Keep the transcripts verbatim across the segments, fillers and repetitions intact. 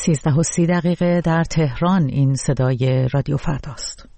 سیزده و سی دقیقه در تهران. این صدای رادیو فرداست.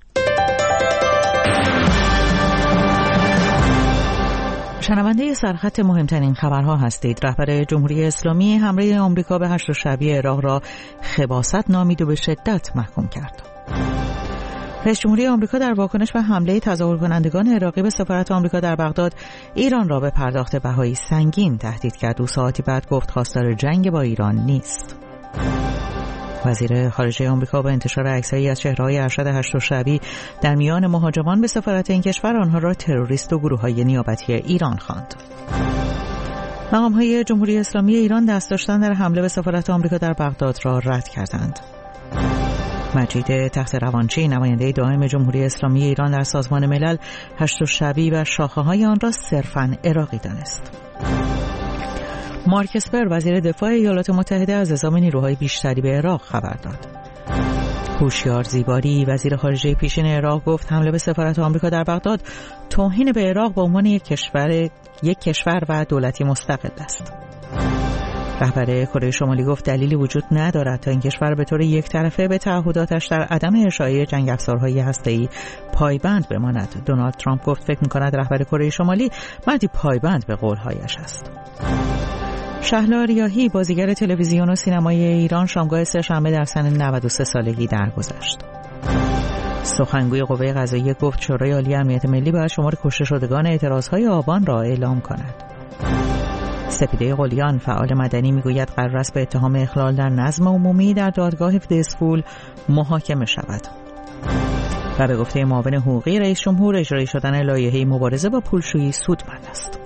شنونده سرخط مهمترین خبرها هستید. رهبر جمهوری اسلامی حمله آمریکا به هشت شعبی عراق را خباثت نامید و به شدت محکوم کرد. رئیس جمهوری آمریکا در واکنش به حمله تظاهر کنندگان عراقی به سفارت آمریکا در بغداد ایران را به پرداخت بهای سنگین تهدید کرد و ساعتی بعد گفت خواستار جنگ با ایران نیست. وزیر خارجه آمریکا با انتشار عکسایی از چهره‌های ارشد هشت شعبی در میان مهاجمان به سفارت این کشور آنها را تروریست و گروه‌های نیابتی ایران خواند. مقام‌های جمهوری اسلامی ایران دست داشتن در حمله به سفارت آمریکا در بغداد را رد کردند. مجید تخت روانچی نماینده دائم جمهوری اسلامی ایران در سازمان ملل هشت شعبی و شاخه‌های آن را صرفاً عراقی دانست. مارک اسپر وزیر دفاع ایالات متحده از اعزام نیروهای بیشتری به عراق خبر داد. هوشیار زیباری وزیر خارجه پیشین عراق گفت حمله به سفارت آمریکا در بغداد توهین به عراق به عنوان یک کشور یک کشور و دولتی مستقل است. رهبر کره شمالی گفت دلیلی وجود ندارد تا این کشور به طور یک طرفه به تعهداتش در عدم اشاعه جنگ افزارهای هسته‌ای پایبند بماند. دونالد ترامپ گفت فکر می‌کند رهبر کره شمالی مردی پایبند به قول‌هایش است. شهلا ریاحی بازیگر تلویزیون و سینمای ایران شامگاه سه‌شنبه در سن نود و سه سالگی درگذشت. سخنگوی قوه قضاییه گفت شورای عالی امنیت ملی باید شمار کشته شدگان اعتراضهای آبان را اعلام کند. سپیده قلیان فعال مدنی میگوید قرار است به اتهام اخلال در نظم عمومی در دادگاه فدسفول محاکمه شود. و به گفته معاون حقوقی رئیس جمهور اجرایی شدن لایحه مبارزه با پولشویی سودمند است.